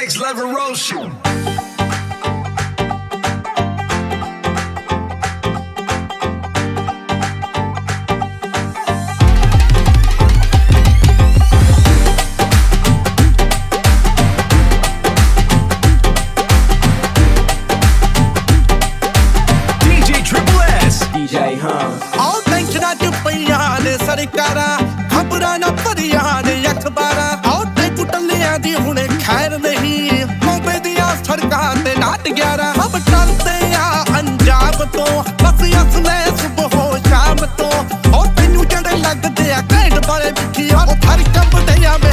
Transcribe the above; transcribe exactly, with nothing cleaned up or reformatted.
next level roast you. सरकारा खबरां ना भरिया ने अखबारां आओ ते कुटलियां दी हुणे खैर नहीं मुंबई दियां सड़कां ते नाट ग्यारह अब चलते आ अंजाब तो बस असले सुबह शाम तो और तेनू जड़े लगदे आ घंट बारे बिठी और थर कंबदे आ